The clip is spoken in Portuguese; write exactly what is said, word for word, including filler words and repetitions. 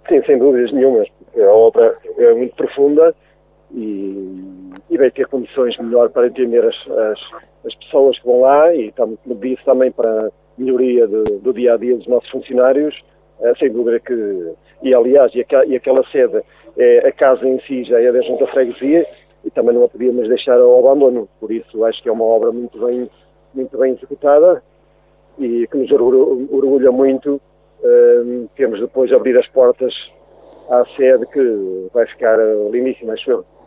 Sim, sem dúvidas nenhumas, porque a obra é muito profunda e, e vai ter condições melhor para entender as, as, as pessoas que vão lá e, como disse, também para a melhoria do, do dia-a-dia dos nossos funcionários, é, sem dúvida que, e aliás, e, aqua, e aquela sede, é, a casa em si já é da Junta de Freguesia e também não a podíamos deixar ao abandono, por isso acho que é uma obra muito bem, muito bem executada e que nos orgulha muito. Uh, temos depois de abrir as portas à sede, que vai ficar lindíssima, acho eu.